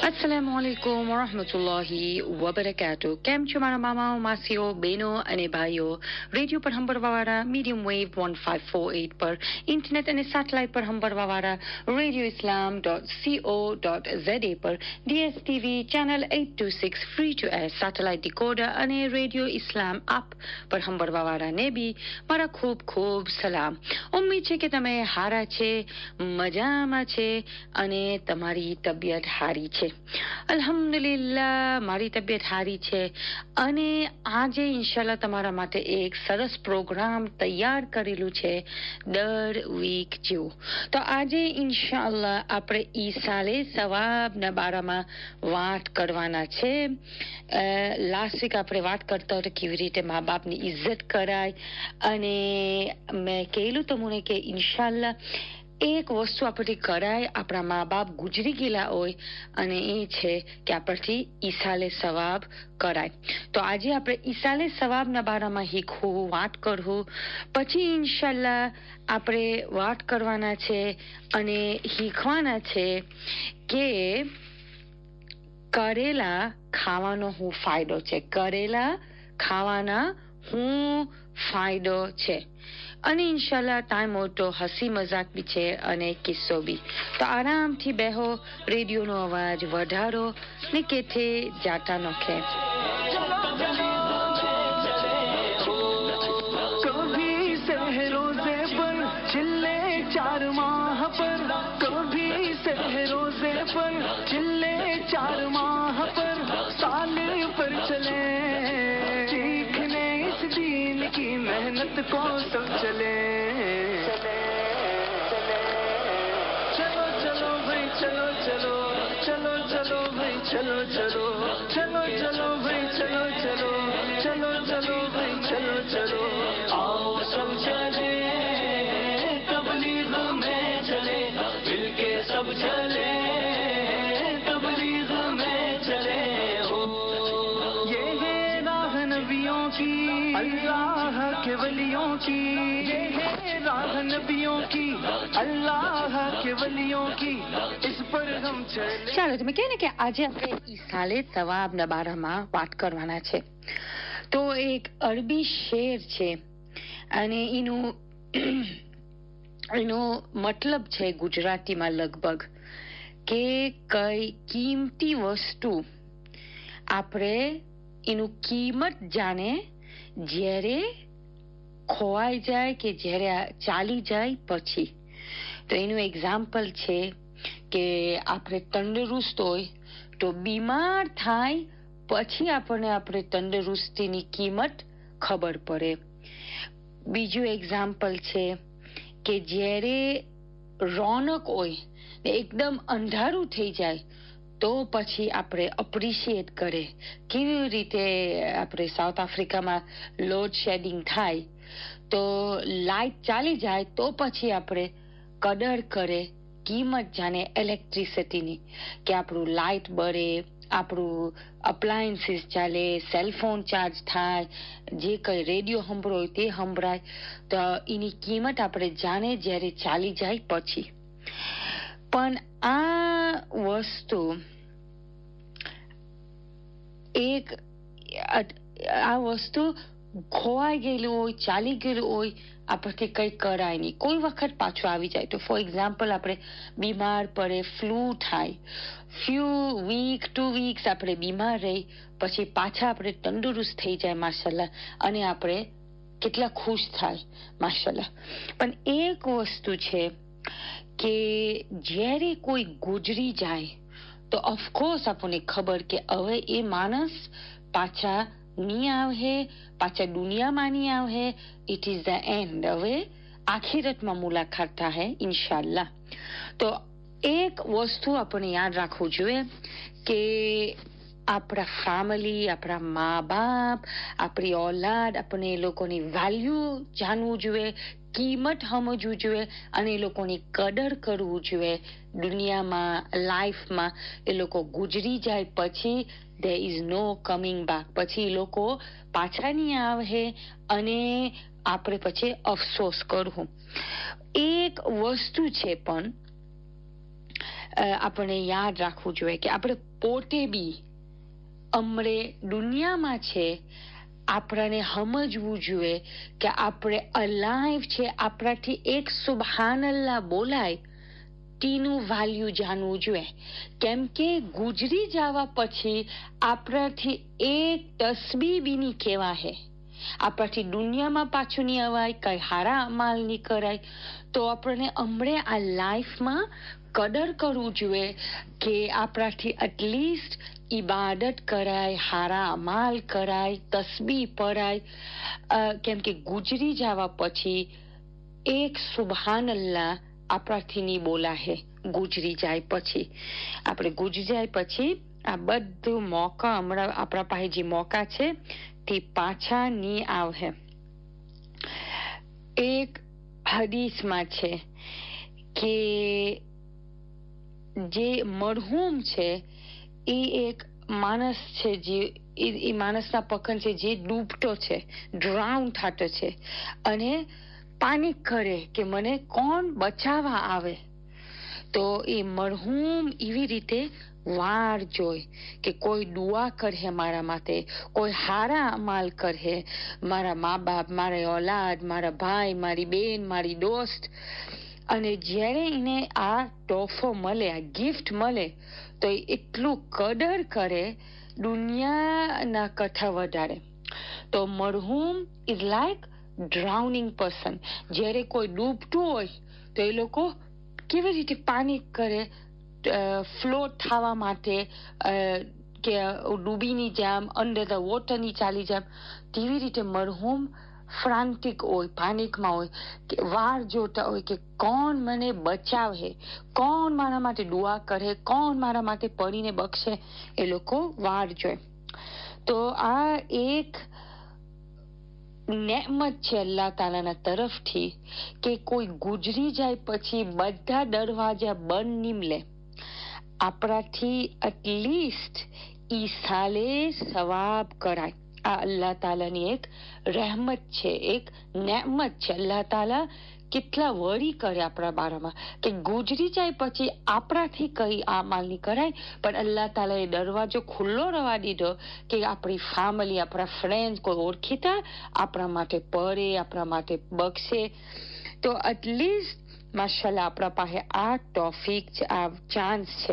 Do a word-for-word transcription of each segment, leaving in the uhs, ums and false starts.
અસ્સલામુઅલૈકુમ વરહમતુલ્લાહી વબરકાતુહ. કેમ છો મારા મામાઓ, માસીઓ, બહેનો અને ભાઈઓ? રેડિયો પર સાંભળવાવાળા medium wave one five four eight પર, ઇન્ટરનેટ અને સેટેલાઇટ પર સાંભળવાવાળા radio Islam dot CO dot Z પર, DSTV channel eight two six free to air satellite decoder અને રેડિયો ઇસ્લામ એપ પર સાંભળવાવાળાને બી મારા ખૂબ ખૂબ સલામ. ઉમ્મીદ છે કે તમે હારા છે, મજામાં છે અને તમારી તબિયત હારી છે. અલ્હમ્દુલિલ્લાહ, મારી તબિયત હારી છે અને આજે ઇન્શાલ્લાહ તમારા માટે એક સરસ પ્રોગ્રામ તૈયાર કરેલું છે દર વીક જેવું. તો આજે ઇન્શાલ્લાહ આપણે ઈસાલે સવાબના બારામાં વાત કરવાના છે. લાસ્ટ વીક આપણે વાત કરતા હતા કેવી રીતે મા બાપની ઇજ્જત કરાય, અને મેં કહેલું તમને કે ઇન્શાલ્લાહ એક વસ્તુ આપણથી કરાય, આપણા મા બાપ ગુજરી ગયેલા હોય, અને એ છે કે આપણથી ઈસાલે સવાબ કરાય. તો આજે આપણે ઈસાલે સવાબના બારામાં શીખવું, વાત કરવું. પછી ઇન્શાલ્લાહ આપણે વાત કરવાના છે અને શીખવાના છે કે કરેલા ખાવાનો શું ફાયદો છે, કરેલા ખાવાના શું ફાયદો છે. અને ઇન્શાલ્લાહ ટાઈમ હોય તો હસી મજાક બી છે અને કિસ્સો બી. તો આરામથી બેહો, રેડિયોનો અવાજ વધારો ને કેથે જાતા નખે. मेहनत को सब चले चलो चलो भाई चलो चलो चलो चलो भाई चलो चलो चलो चलो भाई चलो चलो चलो चलो भाई चलो चलो आओ सब चले तबलीग में चले, मिलके सब चले तबलीग में चले. हो ये है राह नबियों की, अल्लाह के वलियों की, ये है राह नबियों की, अल्लाह के वलियों की, इस पर हम चले. ચાલો, તમે કહે ને કે આજે આપણે ઈસાલે સવાબના બારામાં વાત કરવાના છે. તો એક અરબી શેર છે અને એનું એનો મતલબ છે ગુજરાતીમાં લગભગ કે કઈ કિંમતી વસ્તુ આપણે એનું કિંમત જાણે જ્યારે ખોવાઈ જાય કે જ્યારે ચાલી જાય પછી. તો એનું એક્ઝામ્પલ છે કે આપણે તંદુરસ્ત હોય તો બીમાર થાય પછી આપણને આપણે તંદુરસ્તીની કિંમત ખબર પડે. બીજું એક્ઝામ્પલ છે કે જ્યારે રોનક હોય ને એકદમ અંધારું થઈ જાય તો પછી આપણે અપ્રિશિએટ કરે. કેવી રીતે આપણે સાઉથ આફ્રિકામાં લોડ શેડિંગ થાય તો લાઇટ ચાલી જાય તો પછી આપણે કદર કરે, કિંમત જાણે ઇલેક્ટ્રિસિટીની, કે આપણું લાઇટ બળે, આપણું અપ્લાયન્સીસ ચાલે, સેલફોન ચાર્જ થાય, જે કંઈ રેડિયો સંભળાય તે સંભળાય, તો એની કિંમત આપણે જાણે જ્યારે ચાલી જાય પછી. પણ આ વસ્તુ એક આ વસ્તુ ખોવાઈ ગયેલું હોય, ચાલી ગયેલું હોય, આપણથી કંઈ કરાય નહીં, કોઈ વખત પાછું આવી જાય. તો ફોર એક્ઝામ્પલ આપણે બીમાર પડે, ફ્લૂ થાય, ફ્યુ વીક ટુ વીક્સ આપણે બીમાર રહી, પછી પાછા આપણે તંદુરસ્ત થઈ જાય માશાલ્લાહ, અને આપણે કેટલા ખુશ થાય માશાલ્લાહ. પણ એક વસ્તુ છે કે જ્યારે કોઈ ગુજરી જાય તો ઓફકોર્સ આપણને ખબર કે હવે એ માણસ પાછા નહીં આવે, પાછા દુનિયામાં નહીં આવે, ઇટ ઇઝ ધ એન્ડ. હવે આખિરતમાં મુલાકાત થાય ઇન્શાલ્લાહ. તો એક વસ્તુ આપણે યાદ રાખવું જોઈએ કે આપણા ફેમિલી, આપણા મા બાપ, આપણી ઓલાદ, આપણે એ લોકોની વેલ્યુ જાણવું જોઈએ, કિંમત સમજવું જોઈએ અને એ લોકોની કદર કરવું જોઈએ. દુનિયામાં, લાઈફમાં એ લોકો ગુજરી જાય પછી there is no coming back. પછી એ લોકો પાછા નહીં આવે અને આપણે પછી અફસોસ કરવું. એક વસ્તુ છે પણ આપણે યાદ રાખવું જોઈએ કે આપણે પોતે બી અમરે દુનિયામાં છે, આપણને સમજવું જોઈએ કે આપણે અલાઈવ છે. આપણાથી એક સુબહાનલ્લાહ બોલાય તેનું વેલ્યુ જાણવું જોઈએ, કેમ કે ગુજરી જવા પછી આપણાથી એક તસ્બીહ બી નહીં કહેવાય, આપણાથી દુનિયામાં પાછું નહીં અવાય, કઈ હારા અમાલ નહીં કરાય. તો આપણને હમણે આ લાઈફમાં કદર કરવું જોઈએ કે આપણાથી એટલીસ્ટ ઇબાદત કરાય, હારા અમાલ કરાય, તસ્બીહ પરાય, કેમ કે ગુજરી જવા પછી એક સુબહાનલ્લાહ આપણાથી નહીં બોલાહે. ગુજરી જાય પછી આપણે ગુજરી જાય પછી આ બધું મોકા હમણાં આપણા પાસે જે મોકા છે તે પાછા નહીં આવે. એક હદીસમાં છે કે જે મરહૂમ છે એ એક માણસ છે, જે એ માણસના પકડ છે જે ડૂબતો છે, ડ્રાઉન થતો છે અને પાનિક કરે કે મને કોણ બચાવવા આવે. તો એ મરહૂમ એવી રીતે વાર જોઈ કે કોઈ દુઆ કરે મારા માટે, કોઈ હારા અમાલ કરે, મારા મા બાપ, મારા ઓલાદ, મારા ભાઈ, મારી બેન, મારી દોસ્ત. અને જ્યારે એને આ તોહફો મળે, આ ગિફ્ટ મળે, તો એ એટલું કદર કરે દુનિયાના કરતા વધારે. તો મરહૂમ ઇઝ લાઈક ડ્રાઉનિંગ પર્સન. જ્યારે કોઈ ડૂબતું હોય તો એ લોકો કેવી રીતે પાનિક કરે ફ્લોટ થવા માટે, કે ડૂબીની જેમ અંડર ધ વોટરની ચાલી જેમ, તેવી રીતે મરહૂમ ફ્રાન્ટિક હોય, પાનિકમાં હોય, કે વાર જોતા હોય કે કોણ મને બચાવે, કોણ મારા માટે દુઆ કરે, કોણ મારા માટે પડીને બક્ષે. એ લોકો વાર જોય. તો આ એક નેમત છે અલ્લાહ તાલાના તરફથી કે કોઈ ગુજરી જાય પછી બધા દરવાજા બંધ નીમલે, આપણાથી એટલીસ્ટ ઈ સાલે સવાબ કરાય. આ અલ્લાહ તાલાની એક રહેમત છે, એક નેમત છે. અલ્લાહ તાલા કેટલા વરી કરે આપણા બારામાં કે ગુજરી જાય પછી આપણાથી કઈ અમાલ નહીં કરાય, પણ અલ્લાહ તાલા એ દરવાજો ખુલ્લો રવા દીધો કે આપણી ફેમિલી, આપણા ફ્રેન્ડ, કોઈ ઓળખીતા આપણા માટે પડે, આપણા માટે બક્ષે. તો એટલીસ્ટ માશાલ્લાહ આપણા પાસે આ ટોફિક છે, આ ચાન્સ છે.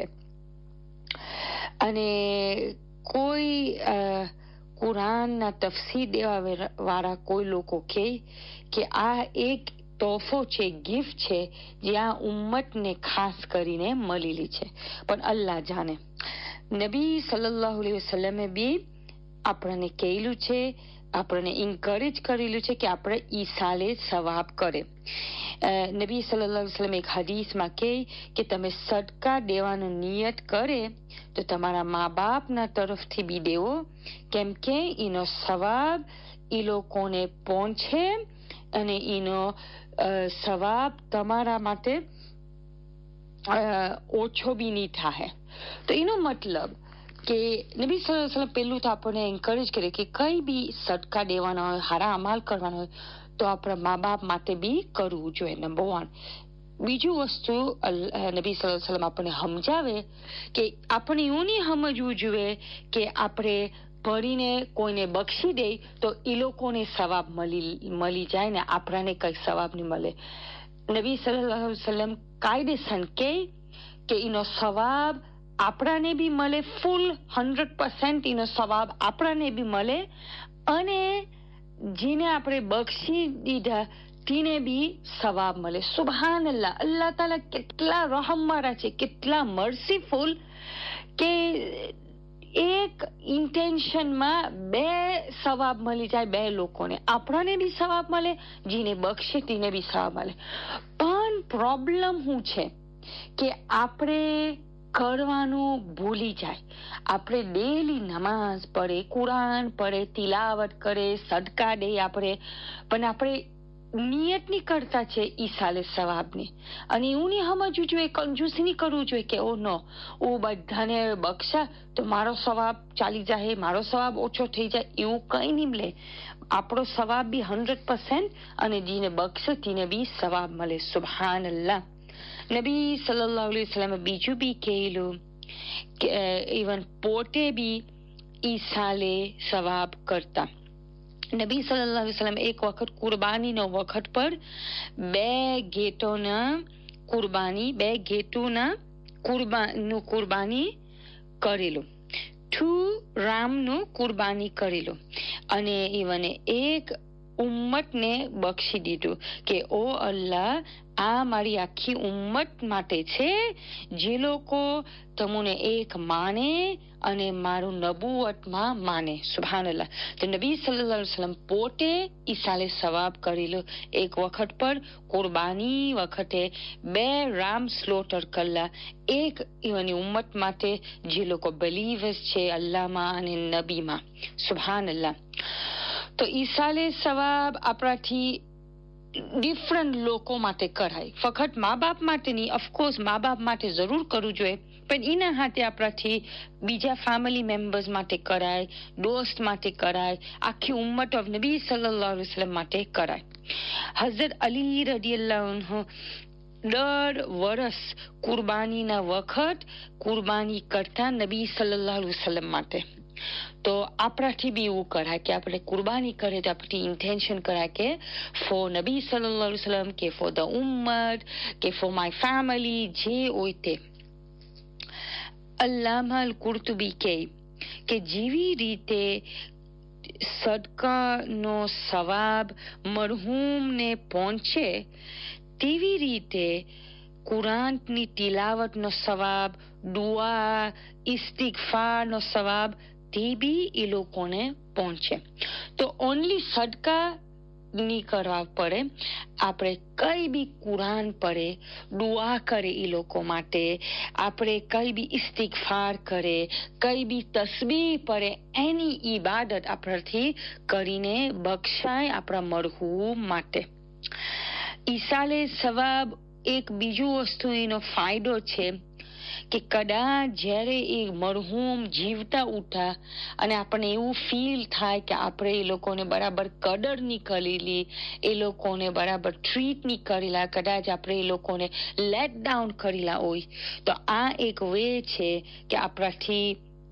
અને કોઈ કુરાનના તફસીર દેવા વાળા કોઈ લોકો કહે કે આ એક તોહફો છે, ગિફ્ટ છે, જે આ ઉમ્મતને ખાસ કરીને મળેલી છે, પણ અલ્લાહ જાણે. નબી સલ્લલ્લાહુ અલૈહિ વસલ્લમે બી આપણને કહેલું છે, આપણને ઇન્કરેજ કરેલું છે કે આપણે ઈ સાલે સવાબ કરે. નબી સલ્લલ્લાહુ અલૈહિ વસલ્લમ એક હદીસમાં કહે કે તમે સદકા દેવાનો નિયત કરે તો તમારા મા બાપના તરફથી બી દેવો, કેમ કે એનો સવાબ એ લોકોને પહોંચે અને એનો સવાબ તમારા માટે ઓછો બી નહીં થાય. તો એનો મતલબ કે નબી સલ્લલ્લાહુ અલૈહિ વસલ્લમ પહેલું તો આપણને એન્કરેજ કરે કે કઈ બી સદકા દેવાના હોય, હારા અમાલ કરવાનો હોય તો આપણા મા બાપ માટે બી કરવું જોઈએ, નંબર વન. બીજું વસ્તુ નબી સલ્લલ્લાહુ અલૈહિ વસલ્લમ આપણને સમજાવે કે આપણે એવું નહીં સમજવું જોઈએ કે આપણે ભરીને કોઈને બક્ષી દે તો એ લોકોને સવાબ મળી મળી જાય ને આપણાને કઈ સવાબ નહીં મળે. નબી સલ્લલ્લાહુ અલૈહિ વસલ્લમ કાયદેસર કહે કે એનો સવાબ આપણાને બી મળે, ફૂલ હંડ્રેડ પર્સન્ટ એનો સવાબ આપણાને બી મળે, અને જેને આપણે બક્ષી દીધા તેને બી સવાબ મળે. સુબહાનલ્લાહ, અલ્લાહ તાલા કેટલા રહમવાળા છે, કેટલા મર્સીફુલ કે એક ઇન્ટેન્શનમાં બે સવાબ મળી જાય બે લોકોને, આપણાને બી સવાબ મળે, જેને બક્ષે તેને બી સવાબ મળે. પણ પ્રોબ્લેમ શું છે કે આપણે કરવાનું ભૂલી જાય. આપણે ડેલી નમાઝ પડે, કુરાન પડે, તિલાવત કરે, સદકા દે આપણે, પણ આપણે નિયત નહીં કરતા છે ઈ સાલે સવાબની. અને એવું નહીં સમજવું જોઈએ, કંજૂસી નહીં કરવું જોઈએ કે ઓ નો હું બધાને બક્ષા તો મારો સવાબ ચાલી જાય, મારો સવાબ ઓછો થઈ જાય, એવું કઈ નહીં મળે. આપણો સવાબ બી હંડ્રેડ પર્સન્ટ અને જેને બક્ષે તેને બી સવાબ મળે. સુબહાનલ્લાહ. નબી સલ્લલ્લાહુ અલૈહિ વસલ્લમ બીજું બી કહેલું કે ઇવન પોતે બી ઈસાલે સવાબ કરતા. નબી સલ્લલ્લાહુ અલૈહિ વસલ્લમ એક વખત કુરબાનીનો વખત પર બે ગેટોના કુરબાની બે ગેટોના કુરબાનું કુરબાની કરેલું. ટુ રામનું કુરબાની કરેલું અને ઇવન એક ઉમ્મતને બક્ષી દીધું કે ઓ અલ્લાહ, આ મારી આખી ઉમ્મત માટે છે જે લોકો તમને એક માને અને મારું નબુવતમાં માને. સુભાનઅલ્લાહ. તો નબી સલ્લલ્લાહુ અલૈહિ વસલ્લમ પોતે ઈસાલે સવાબ કરેલો. એક વખત પર કુરબાની વખતે બે રામ સ્લોટર કરેલા એક એવાની ઉમ્મત માટે જે લોકો બિલીવર્સ છે અલ્લાહમાં અને નબીમાં. સુભાનઅલ્લાહ. તો ઈસાલે સવાબ આપણાથી ડિફરન્ટ લોકો માટે કરાય, ફક્ત મા બાપ માટે નહીં. ઓફકોર્સ મા બાપ માટે જરૂર કરવું જોઈએ, પણ એના હાથે આપણાથી બીજા ફેમિલી મેમ્બર્સ માટે કરાય, દોસ્ત માટે કરાય, આખી ઉમ્મત ઓફ નબી સલ્લલ્લાહુ અલૈહિ વસલ્લમ માટે કરાય. હઝરત અલી રદિયલ્લાહુ અન્હુ દર વર્ષ કુરબાનીના વખત કુરબાની કરતા નબી સલ્લલ્લાહુ અલૈહિ વસલ્લમ માટે. તો આપણાથી બી એવું કરાય કે આપણે કુરબાની કરે તો આપણી ઇન્ટેન્શન કરાય કે ફોર નબી સલ્લલ્લાહુ અલૈહિ વસલ્લમ કે ફોર ધ ઉમ્મત કે ફોર માય ફેમિલી જે હોય તે. અલ્લામા અલ કુર્તુબી કહે કે જેવી રીતે સદકાનો સવાબ મરહૂમને પહોંચે તેવી રીતે કુરાનની તિલાવતનો સવાબ, દુઆ, ઇસ્તિગફારનો સવાબ તે બી એ લોકોને પહોંચે. તો ઓનલી સદકા ની કરવા પડે, આપણે કઈ બી કુરાન પડે, દુઆ કરે એ લોકો માટે, આપણે કઈ બી ઇસ્તિગફાર કરે, કઈ બી તસ્બીહ પડે, એની ઈબાદત આપણાથી કરીને બક્ષાય આપણા મરહૂમ માટે. ઈસાલે સવાબ એક બીજું વસ્તુ એનો ફાયદો છે કે કદાચ જ્યારે એ મરહૂમ જીવતા ઉઠા અને આપણને એવું ફીલ થાય કે આપણે એ લોકોને બરાબર કદર નહીં કરેલી, એ લોકોને બરાબર ટ્રીટ નહીં કરેલા, કદાચ આપણે એ લોકોને લેટ ડાઉન કરેલા હોય, તો આ એક વે છે કે આપણાથી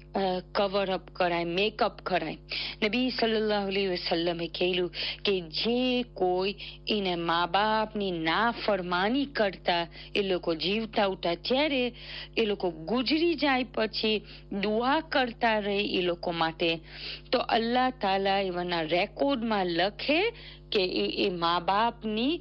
કવર અપ કરાય, મેકઅપ કરાય. નબી સલ્લલ્લાહુ અલૈહિ વસલ્લમે કહેલું કે જે કોઈ એને મા બાપની ના ફરમાની કરતા એ લોકો જીવતા ઉઠા, જ્યારે એ લોકો ગુજરી જાય પછી દુઆ કરતા રહે એ લોકો માટે, તો અલ્લાહ તાલા એવાના રેકોર્ડમાં લખે કે એ મા બાપની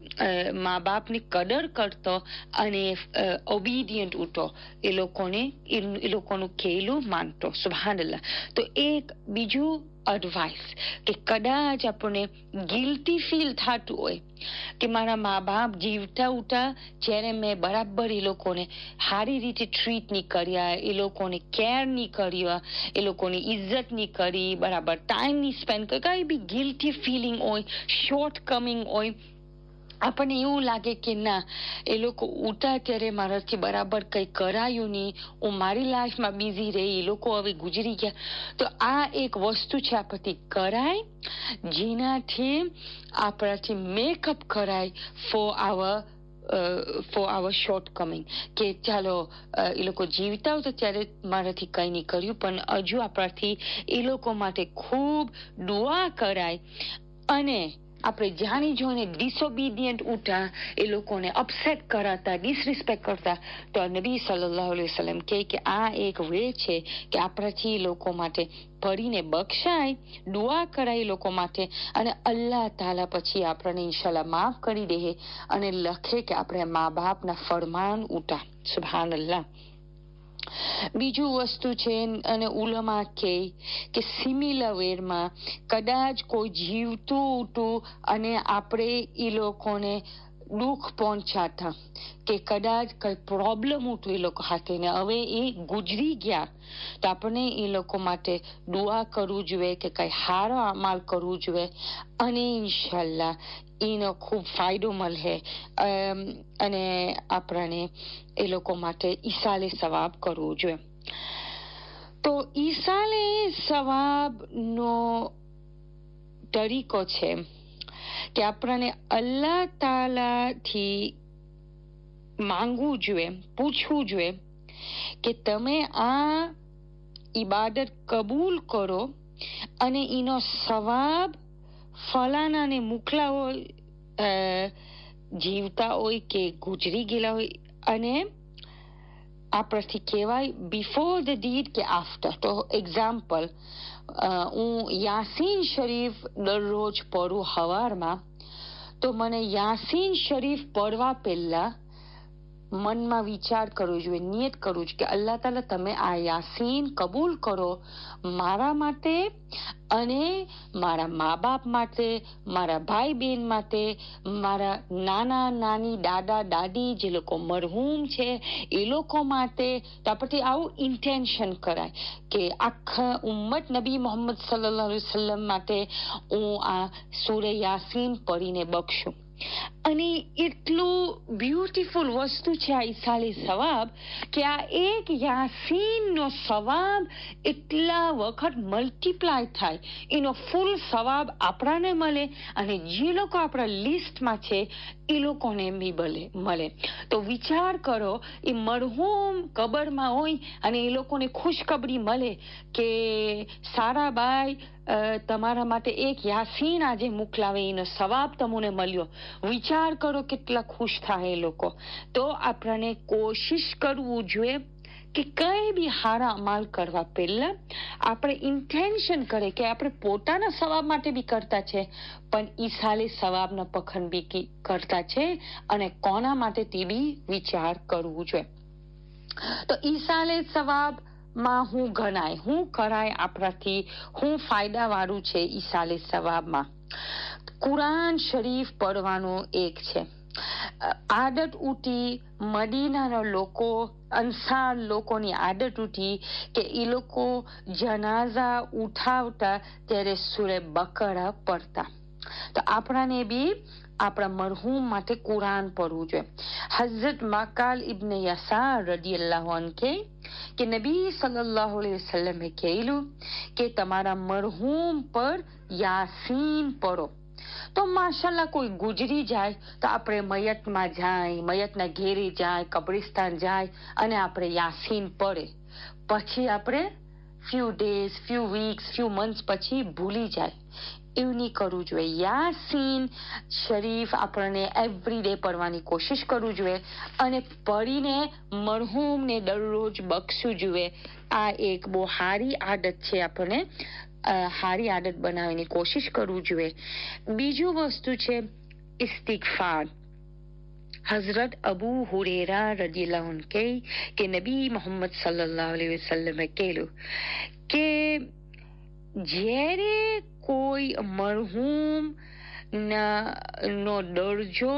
મા બાપની કદર કરતો અને ઓબિડિયન્ટ ઉઠો, એ લોકોને એ લોકોનું કહેલું માનતો. સુભાનઅલ્લાહ. તો એક બીજું એડવાઇસ કે કદાચ આપણને ગિલ્ટી ફીલ થતું હોય કે મારા મા બાપ જીવતા ઉઠા જ્યારે મેં બરાબર એ લોકોને સારી રીતે ટ્રીટ નહીં કર્યા, એ લોકોને કેર નહીં કર્યા, એ લોકોની ઇજ્જત નહીં કરી, બરાબર ટાઈમ નહીં સ્પેન્ડ કર્યો, કઈ બી ગિલ્ટી ફિલિંગ હોય, શોર્ટ કમિંગ હોય, આપણને એવું લાગે કે ના એ લોકો ઉઠા ત્યારે મારાથી બરાબર કંઈ કરાયું નહીં, હું મારી લાઈફમાં બિઝી રહી, એ લોકો હવે ગુજરી ગયા, તો આ એક વસ્તુ છે આપણાથી કરાય જેનાથી આપણાથી મેકઅપ કરાય for our for our shortcoming, કે ચાલો એ લોકો જીવતા હોય તો ત્યારે મારાથી કંઈ નહીં કર્યું, પણ હજુ આપણાથી એ લોકો માટે ખૂબ દુઆ કરાય. અને આપણે જાણી જોઈને ડિસઓબિડિયન્ટ ઉઠા, એ લોકોને અપસેટ કરાતા, ડિસરિસ્પેક્ટ કરતા, તો નબી સલ્લલ્લાહુ અલૈહિ વસલ્લમ કહે કે આ એક વે છે કે આપણાથી લોકો માટે પડીને બક્ષાય, દુઆ કરાય લોકો માટે, અને અલ્લાહ તાલા પછી આપણને ઇન્શાલ્લાહ માફ કરી દે અને લખે કે આપણે મા બાપના ફરમાન ઉઠા. સુભાનઅલ્લાહ. બીજું વસ્તુ છે અને ઉલમા કહે કે સિમિલર વેરમાં કદાચ કોઈ જીવતું ઉઠું અને આપણે એ લોકોને દુઃખ પહોંચાતા કે કદાચ કઈ પ્રોબ્લેમ ઉઠું એ લોકો હાથે ને હવે એ ગુજરી ગયા, તો આપણે એ લોકો માટે દુઆ કરવું જોઈએ કે કઈ સારો અમલ કરવું જોઈએ અને ઇન્શાલ્લાહ એનો ખૂબ ફાયદો મળે અને આપણને એ લોકો માટે ઈસાલે સવાબ કરવું જોઈએ. તો ઈસાલે સવાબનો તરીકો છે કે આપણને અલ્લાહ તાલાથી માંગવું જોઈએ, પૂછવું જોઈએ કે તમે આ ઇબાદત કબૂલ કરો અને એનો સવાબ ફલાણાને મોકલા હોય, જીવતા હોય કે ગુજરી ગયેલા હોય, અને આપણાથી કહેવાય બિફોર ધ ડીડ કે આફ્ટર. તો એક્ઝામ્પલ, હું યાસીન શરીફ દરરોજ પઢું સવારમાં, તો મને યાસીન શરીફ પઢવા પહેલા મનમાં વિચાર કરવો જોઈએ, નિયત કરવું જોઈએ કે અલ્લાહ તાલા તમે આ યાસીન કબૂલ કરો મારા માટે અને મારા મા બાપ માટે, મારા ભાઈ બહેન માટે, મારા નાના નાની, દાદા દાદી જે લોકો મરહૂમ છે એ લોકો માટે. તો આપણથી આવું ઇન્ટેન્શન કરાય કે આખા ઉમ્મત નબી મોહમ્મદ સલ્લલ્લાહુ અલૈહિ વસલ્લમ માટે હું આ સૂરે યાસીન પઢીને બક્ષું. અને એટલું બ્યુટીફુલ વસ્તુ છે આ ઈસાલે સવાબ કે આ એક યાસીનનો સવાબ એટલા વખત મલ્ટીપ્લાય થાય, એનો ફૂલ સવાબ આપણાને મળે અને જે લોકો આપણા લિસ્ટમાં છે એ લોકોને બી મળે મળે તો વિચાર કરો, એ મરહૂમ કબરમાં હોય અને એ લોકોને ખુશખબરી મળે કે સારાબાઈ તમારા માટે એક યાસીન આજે મોકલાવે, એનો સવાબ તમને મળ્યો. વિચાર કરો કેટલા ખુશ થાય એ લોકો. તો આપણને કોશિશ કરવું જોઈએ કે કઈ બી સારા અમાલ કરવા પહેલા આપણે ઇન્ટેન્શન કરે કે આપણે પોતાના સવાબ માટે બી કરતા છે, પણ ઈસાલે સવાબના પખંડ બી કરતા છે અને કોના માટે તે બી વિચાર કરવું જોઈએ. તો ઈસાલે સવાબ માં હું ગણાય, હું કરાય આપણાથી, હું ફાયદા વાળું છે ઈસાલે સવાબમાં. કુરાન શરીફ પઢવાનું એક છે. આદત ઉઠી મદીનાના લોકો, અંસાર લોકોની આદત ઉઠી કે એ લોકો જનાઝા ઉઠાવતા ત્યારે સૂરે બકરા પઢતા. તો આપણાને બી આપણા મરહૂમ માટે કુરાન પઢવું જોઈએ. હઝરત માકાલ ઇબ્ન યસાર રદિયલ્લાહુ અન્હુ કે કે નબી સલ્લલ્લાહુ અલૈહિ વસલ્લમે કહેલું કે તમારા મરહૂમ પર યાસીન પઢો. તો માશાલ્લાહ કોઈ ગુજરી જાય તો આપણે મયતમાં જાય, મયતના ઘેરે જાય, કબ્રિસ્તાન જાય અને આપણે યાસીન પઢે. પછી આપણે few days, few weeks, few months પછી ભૂલી જાય. એવું નહીં કરવું જોઈએ. યાસીન શરીફ આપણને એવરી ડે પઢવાની કોશિશ કરવું જોઈએ અને પઢીને મરહૂમને દરરોજ બક્ષવું જોઈએ. આ એક બહુ સારી આદત છે, આપણને સારી આદત બનાવવાની કોશિશ કરવું જોઈએ. બીજું વસ્તુ છે ઇસ્તિગફાર. હઝરત અબુ હુરેરા રદિયલ્લાહુ અન્હુ કહે કે નબી મોહમ્મદ સલ્લલ્લાહુ અલૈહિ વસલ્લમે કહેલું કે જ્યારે કોઈ મરહૂમ નો દરજ્જો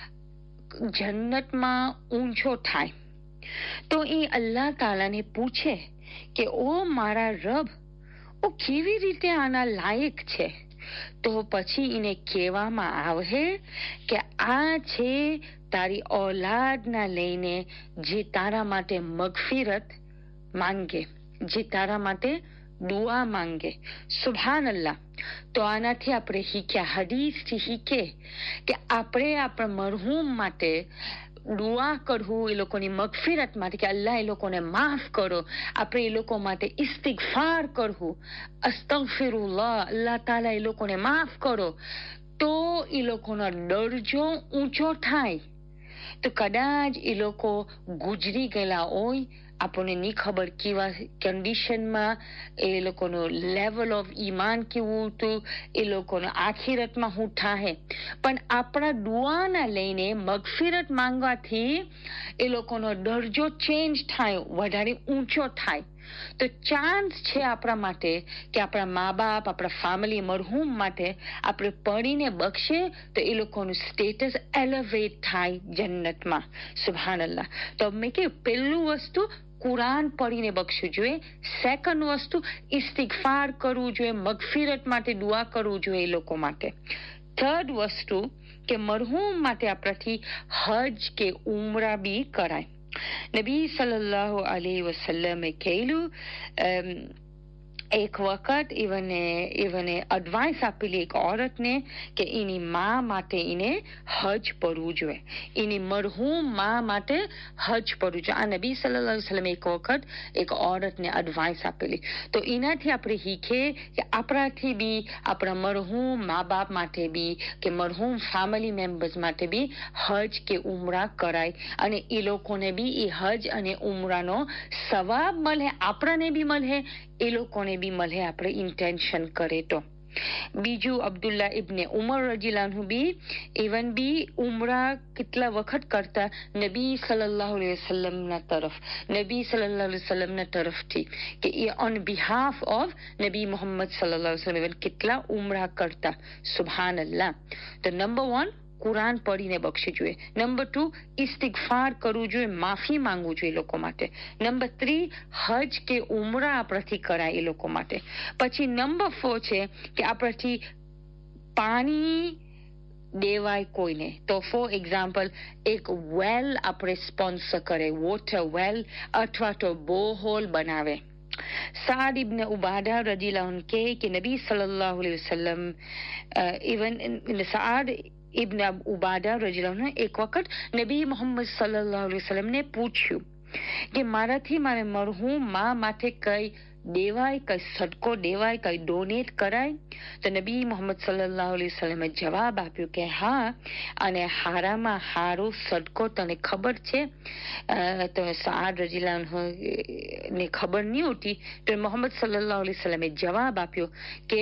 જન્નતમાં ઊંચો થાય તો એ અલ્લાહ તાલાને પૂછે કે ઓ મારા રબ, ઓ કેવી રીતે આના લાયક છે? તો પછી એને કહેવામાં આવે કે આ છે તારી ઔલાદના લઈને જે તારા માટે મગફિરત માંગે, જે તારા માટે દુઆ માંગે. સુભાનઅલ્લાહ. તો આનાથી આપણે શીખ્યા, હદીસથી શીખે કે આપણે આપણા મરહૂમ માટે દુઆ કરવું, એ લોકોની મગફિરત માટે કે અલ્લાહ એ લોકોને માફ કરો. આપણે એ લોકો માટે ઇસ્તિગફાર કરવું, અસ્તગફિરુલ્લાહ, અલ્લાહ તાલા એ લોકોને માફ કરો, તો એ લોકોનો દરજ્જો ઊંચો થાય. તો કદાચ એ લોકો ગુજરી ગયેલા હોય, આપણને નહીં ખબર કેવા કન્ડિશનમાં, એ લોકોનું લેવલ ઓફ ઈમાન કેવું હતું, એ લોકોનો આખિરતમાં શું થાય, પણ આપણા દુઆના લઈને મગફિરત માંગવાથી એ લોકોનો દરજ્જો ચેન્જ થાય, વધારે ઊંચો થાય. તો ચાન્સ છે આપણા માટે કે આપણા મા બાપ, આપણા ફેમિલી મરહૂમ માટે આપણે પઢીને બક્ષે તો એ લોકોનું સ્ટેટસ એલિવેટ થાય જન્નતમાં. સુભાનઅલ્લાહ. તો મેં કહ્યું પહેલું વસ્તુ કુરાન પઢીને બક્ષવું જોઈએ. સેકન્ડ વસ્તુ ઇસ્તિગફાર કરવું જોઈએ, મગફિરત માટે દુઆ કરવું જોઈએ એ લોકો માટે. થર્ડ વસ્તુ કે મરહૂમ માટે આપણાથી હજ કે ઉમરા બી કરાય. નબી સલ્લલ્લાહુ અલૈહિ વસલ્લમે કહેલું એક વખત ઇવને ઇવને એડવાઇસ આપેલી એક ઓરતને કે એની મા માટે એને હજ પડવું જોઈએ, એની મરહૂમ મા માટે હજ પડવું જોઈએ. આ નબી સલ્લલ્લાહુ અલૈહિ વસલ્લમ એક વખત એક ઓરતને એડવાઇસ આપેલી. તો એનાથી આપણે શીખીએ કે આપણાથી બી આપણા મરહૂમ મા બાપ માટે બી કે મરહૂમ ફેમિલી મેમ્બર્સ માટે બી હજ કે ઉમરા કરાય અને એ લોકોને બી એ હજ અને ઉમરાનો સવાબ મળે, આપણને બી મળે, એ લોકોને બી મળે આપણે ઇન્ટેન્શન કરે તો. બીજું અબ્દુલ્લા ઇબ્ને ઉમર રજીલાનું બી ઇવન બી ઉમરા કેટલા વખત કરતા નબી સલ્લલ્લાહુ અલૈહિ વસલ્લમના તરફ નબી સલ્લલ્લાહુ અલૈહિ વસલ્લમના તરફથી કે એ ઓન બિહાફ ઓફ નબી મોહમ્મદ સલ્લલ્લાહુ અલૈહિ વસલ્લમ કેટલા ઉમરા કરતા. સુબહાનલ્લાહ. તો નંબર વન, કુરાન પઢીને બક્ષી જોઈએ. નંબર ટુ, ઇસ્તિગફાર કરવું જોઈએ, માફી માંગવું જોઈએ લોકો માટે. નંબર થ્રી, હજ કે ઉમરા આપણાથી કરાય એ લોકો માટે. પછી નંબર ફોર છે કે આપણાથી પાણી દેવાય કોઈને. તો ફોર એક્ઝામ્પલ એક વેલ આપણે સ્પોન્સર કરે, વોટર વેલ અથવા તો બોરહોલ બનાવે. સાદ ઇબ્ન ઉબાદા રજીલાહુ અન્હુ કહે કે નબી સલ્લલ્લાહુ અલૈહિ વસલ્લમ ઇવન સાદ ઇબ્ન ઉબાદા રજીલાહુ અન્હુ એક વખત નબી મોહમ્મદ સલ્લલ્લાહુ અલૈહિ વસલ્લમને પૂછ્યું કે મારાથી મારે મરહૂમ મા માટે કઈ દેવાય, કઈ સદકો દેવાય, કઈ ડોનેટ કરાય? તો નબી મોહમ્મદ સલ્લલ્લાહુ અલૈહિ વસલ્લમે જવાબ આપ્યો કે હા, અને હારામાં હારો સદકો તને ખબર છે? તો સાદ રજીલાહુ અન્હુ ને ખબર નહીં હોતી તો મોહમ્મદ સલ્લલ્લાહુ અલૈહિ વસલ્લમે જવાબ આપ્યો કે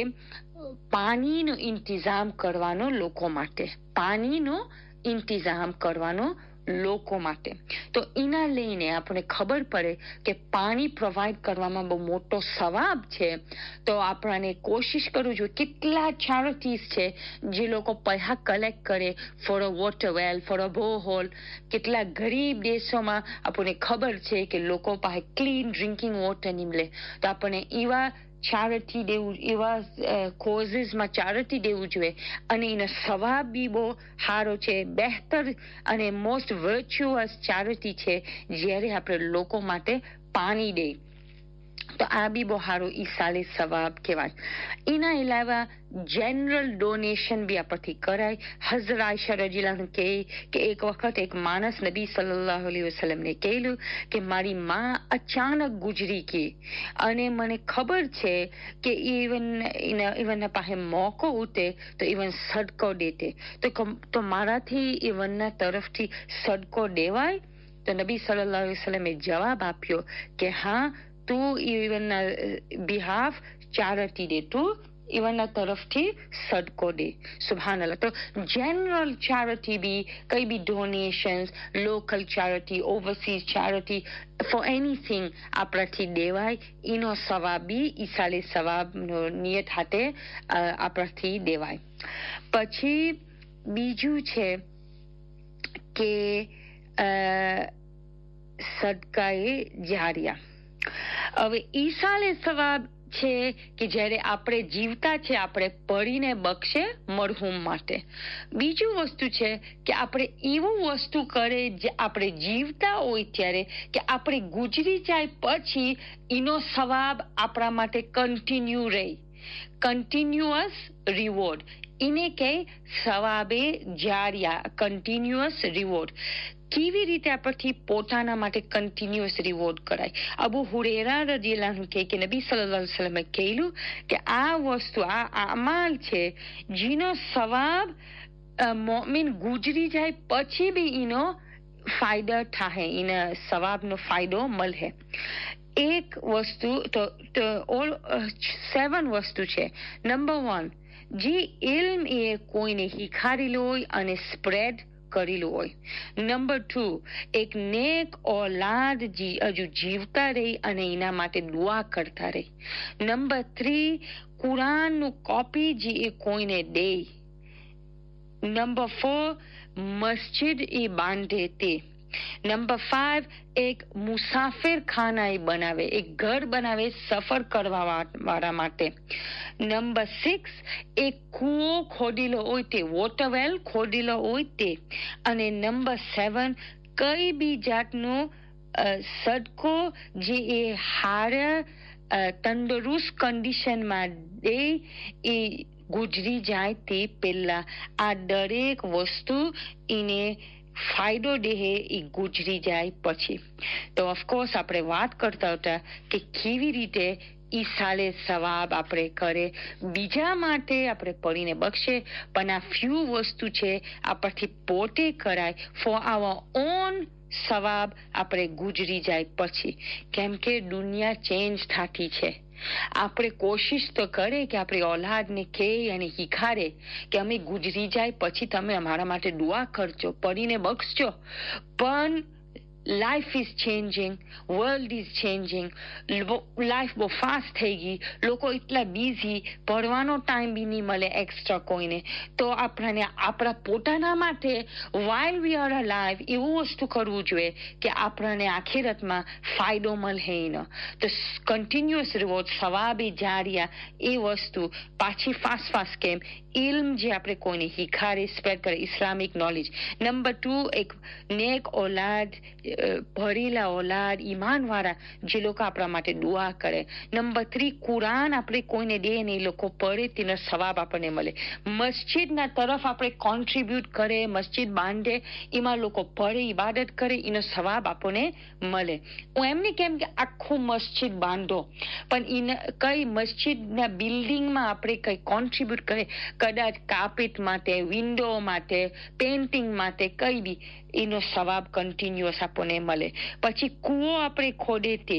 પાણીનો ઇંતજામ કરવાનો લોકો માટે, પાણીનો ઇંતજામ કરવાનો લોકો માટે. તો એના લઈને આપણે ખબર પડે કે પાણી પ્રોવાઈડ કરવામાં બહુ મોટો સવાબ છે. તો આપણને કોશિશ કરવું જોઈએ. કેટલા ચેરિટીઝ છે જે લોકો પૈસા કલેક્ટ કરે for a water well, for a borehole. કેટલા ગરીબ દેશોમાં આપણને ખબર છે કે લોકો પાસે ક્લીન ડ્રિંકિંગ વોટર નહીં મળે. તો આપણને એવા ચેરિટી દેવું, એવા કોઝિસમાં ચેરિટી દેવું જોઈએ અને એનો સવાબ બી બહુ સારો છે. બહેતર અને મોસ્ટ વર્ચ્યુઅસ ચેરિટી છે જ્યારે આપણે લોકો માટે પાણી દે. તો આ બી બહુ સારું ઈસાલે સવાબ કહેવાય. એના અલાવા જનરલ ડોનેશન બી આપણથી કરાય. હઝરત આયશા રજીલાહુ અન્હુ કહે કે એક વખત એક માણસ નબી સલ્લલ્લાહુ અલૈહિ વસલ્લમને કહેલું કે મારી માં અચાનક ગુજરી ગઈ અને મને ખબર છે કે ઇવન ઇવનના પાસે મોકો ઉતે તો ઇવન સદકો દેતે. તો તો મારાથી ઇવનના તરફથી સદકો દેવાય? તો નબી સલ્લલ્લાહુ અલૈહિ વસલ્લમે જવાબ આપ્યો કે હા, તું ઇવનના બિહાફ ચેરિટી દે, તું ઇવનના તરફથી સદકો દે. સુબહાનલ્લાહ. તો જનરલ ચેરિટી બી, કઈ બી donations, local charity, overseas charity, for anything આપણાથી દેવાય. એનો સવાબ બી ઈસાલે સવાબનો નિયત હાથે આપણાથી દેવાય. પછી બીજું છે કે સદકાએ જારિયા. હવે ઈસાલે સવાબ છે કે જ્યારે આપણે જીવતા છે આપણે પડીને બક્ષે મરહૂમ માટે. બીજું વસ્તુ છે કે આપણે એવું વસ્તુ કરે જે આપણે જીવતા હોય ત્યારે કે આપણે ગુજરી જાય પછી એનો સવાબ આપણા માટે કન્ટિન્યુ રહે, કન્ટિન્યુઅસ રિવોર્ડ. એને કહે સવાબે જારિયા, કન્ટિન્યુઅસ રિવોર્ડ. કેવી રીતે આપણથી પોતાના માટે કન્ટિન્યુઅસ રિવોર્ડ કરાય? અબુ હુરેરા રજીયલ્લાહુ અન્હુ કહે કે નબી સલ્લલ્લાહુ અલૈહિ વસલ્લમે કહેલું કે આ વસ્તુ, આ અમાલ છે જેનો સવાબ મોમિન ગુજરી જાય પછી બી એનો ફાયદો થાય, એના સવાબનો ફાયદો મળે. એક વસ્તુ તો ઓલ સેવન વસ્તુ છે. નંબર વન, જે ઇલ્મ એ કોઈને શીખાડેલું હોય અને સ્પ્રેડ કરેલું હોય. નંબર ટુ, એક નેક ઓલાદ હજુ જીવતા રહી અને એના માટે દુઆ કરતા રહી. નંબર થ્રી, કુરાનનું કોપી જે એ કોઈને દે. નંબર ફોર, મસ્જિદ એ બાંધે તે. નંબર ફાઈવ, એક મુસાફિર ખાના એ બનાવે, એક ઘર બનાવે સફર કરવા વાળા માટે. નંબર સિક્સ, એક કૂવો ખોદેલો હોય તે, વોટરવેલ ખોદેલો હોય તે. અને નંબર સેવન, કઈ બી જાતનો સદકો જે એ હારા તંદુરસ્ત કન્ડિશનમાં દે એ ગુજરી જાય તે પહેલા આ દરેક વસ્તુ એને ફાયદો દેહે એ ગુજરી જાય પછી. તો ઓફકોર્સ આપણે વાત કરતા હતા કે કેવી રીતે ઈ સાલે સવાબ આપણે કરે, બીજા માટે આપણે પડીને બક્ષે, પણ આ ફ્યુ વસ્તુ છે આપણથી પોતે કરાય ફોર આવર ઓન સવાબ આપણે ગુજરી જાય પછી. કેમ કે દુનિયા ચેન્જ થતી છે. આપણે કોશિશ તો કરે કે આપણી ઓલાદને કહે અને શીખાડે કે અમે ગુજરી જાય પછી તમે અમારા માટે દુઆ કરજો, પડીને બક્ષજો. પણ life is changing, world is changing, life બહુ ફાસ્ટ થઈ ગઈ, લોકો એટલા બિઝી, પડવાનો ટાઈમ બી નહીં મળે એક્સ્ટ્રા કોઈને. તો આપણને આપણા પોતાના માટે વાઇલ વી આર અલાઇવ એવું વસ્તુ કરવું જોઈએ કે આપણને આખિરતમાં ફાયદો મળે એનો. તો કન્ટિન્યુઅસ રિવોર્ડ, સવાબે જારિયા એ વસ્તુ પાછી ફાસ્ટ ફાસ્ટ કેમ ઇલ્મ જે આપણે કોઈને શીખાડે, સ્પ્રેડ કરે, ઇસ્લામિક નોલેજ. નંબર ટુ, એક નેક ઓલાદ, ભરેલા ઓલાદ, ઈમાનવાળા જે લોકો આપણા માટે દુઆ કરે. નંબર થ્રી, કુરાન આપણે કોઈને દે ને એ લોકો પડે તેનો સવાબ આપણને મળે. મસ્જિદના તરફ આપણે કોન્ટ્રીબ્યુટ કરે, મસ્જિદ બાંધે, એમાં લોકો પડે, ઇબાદત કરે, એનો સવાબ આપણને મળે. હું એમને કેમ કે આખું મસ્જિદ બાંધો, પણ કઈ મસ્જિદના બિલ્ડિંગમાં આપણે કઈ કોન્ટ્રીબ્યુટ કરે, કદાચ કાર્પેટ માટે, વિન્ડો માટે, પેઇન્ટિંગ માટે, કઈ બી એનો સવાબ કન્ટિન્યુઅસ આપણને મળે. પછી કૂવો આપણે ખોદે તે,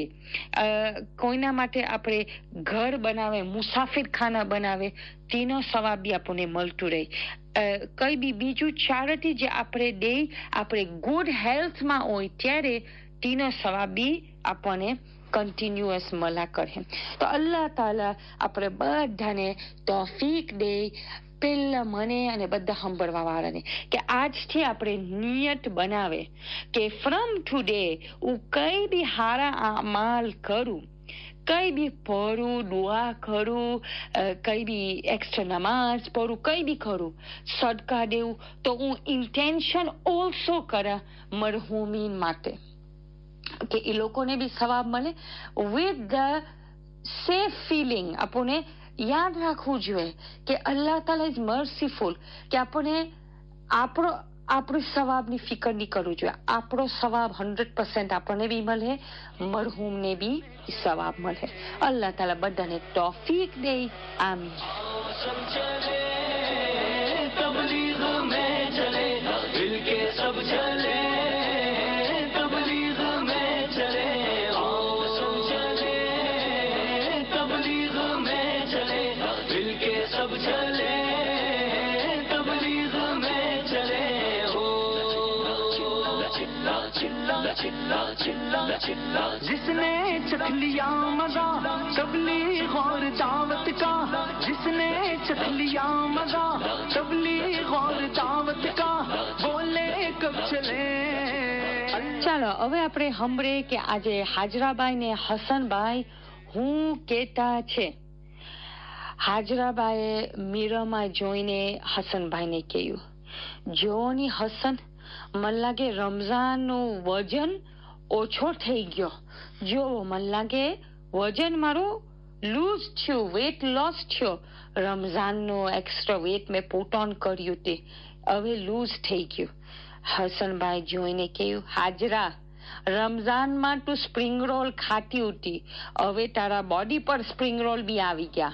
કોઈના માટે આપણે ઘર બનાવે, મુસાફિરખાના બનાવે, તેનો સવાબ બી આપણને મળતું રહે. કઈ બી બીજું ચેરિટી જે આપણે દે, આપણે ગુડ હેલ્થમાં હોય ત્યારે તેનો સવાબ બી આપણને કન્ટિન્યુઅસ મળા કરે. તો અલ્લાહ તાલા આપણે બધાને તોફીક દે, પેલા મને અને બધા સાંભળવા વાળાને, કે આજથી આપણે નિયત બનાવે કે ફ્રોમ ટુડે હું કઈ બી હારા અમાલ કરું, કઈ બી પઢું, દુઆ કરું, કઈ બી એક્સ્ટ્રા નમાઝ પઢું, કઈ બી કરું, સદકા દેવું, તો હું ઇન્ટેન્શન ઓલ્સો કરા મરહુમીન માટે કે એ લોકોને બી સવાબ મળે. વિથ ધ સેફ ફિલિંગ આપણને યાદ રાખવું જોઈએ કે અલ્લાહ તાલા ઇઝ મર્સીફુલ, કે આપણને આપણો આપણું સવાબની ફિકર નહીં કરવું જોઈએ. આપણો સવાબ હંડ્રેડ પર્સન્ટ આપણને બી મળે, મરહુમને બી સવાબ મળે. અલ્લાહ તાલા બધાને તોફીક દે. આમીન. जिसने चख लिया मजा तबलीग और दावत का, जिसने चख लिया मजा तबलीग और दावत का, बोले कब चले. ચાલો હવે આપણે સાંભળે કે આજે હાજરાબાઈ ને હસનભાઈ હું કેતા છે. હાજરાબાઈએ મીરામાં જોઈને હસનભાઈને કહ્યું, જોની હસન, મને લાગે રમઝાનનું વજન ઓછો થઈ ગયો. જો મને લાગે વજન મારું લૂઝ થયું, વેટ લોસ થયો. રમઝાનનો એક્સ્ટ્રા વેટ મેં પુટ ઓન કર્યું તે હવે લૂઝ થઈ ગયું. હસનભાઈ જોઈને કહ્યું, હાજરા, રમઝાનમાં તું સ્પ્રિંગ રોલ ખાતી હતી, હવે તારા બોડી પર સ્પ્રિંગ રોલ બી આવી ગયા.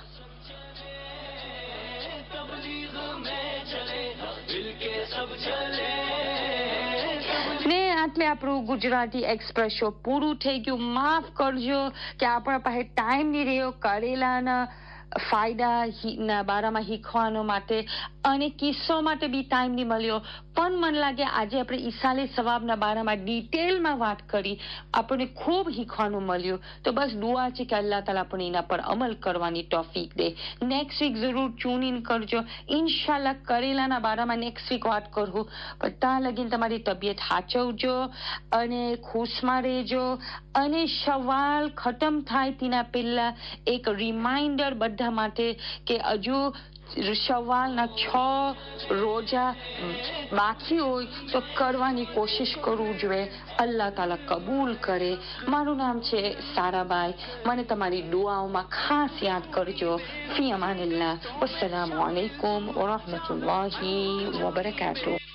ને આટલે આપણું ગુજરાતી એક્સપ્રેસ શો પૂરું થઈ ગયું. માફ કરજો કે આપણા પાસે ટાઈમ નહીં રહ્યો કરેલાના ફાયદા ના બારામાં શીખવાનો માટે અને કિસ્સો માટે બી ટાઈમ નહીં મળ્યો. પણ મને લાગે આજે આપણે ઈસાલે સવાબના બારામાં ડિટેલમાં વાત કરી, આપણને ખૂબ શીખવાનું મળ્યું. તો બસ દુઆ છે કે અલ્લાહ તાલા આપણને એના પર અમલ કરવાની તોફીક દે. નેક્સ્ટ વીક જરૂર ટ્યુન ઇન કરજો. ઇન્શાલ્લાહ કરેલાના બારામાં નેક્સ્ટ વીક વાત કરું. પણ ત્યાં લગીને તમારી તબિયત સાચવજો અને ખુશમાં રહેજો. અને સવાલ ખતમ થાય તેના પહેલા એક રિમાઇન્ડર બધા માટે કે હજુ શવ્વાલના છ રોજા બાકી હોય તો કરવાની કોશિશ કરવું જોઈએ. અલ્લાહ તાલા કબૂલ કરે. મારું નામ છે સારાબાઈ. મને તમારી દુઆઓમાં ખાસ યાદ કરજો. ફી અમાનિલ્લાહ. વસ્સલામુ અલૈકુમ વરહમતુલ્લાહિ વબરકાતુહ.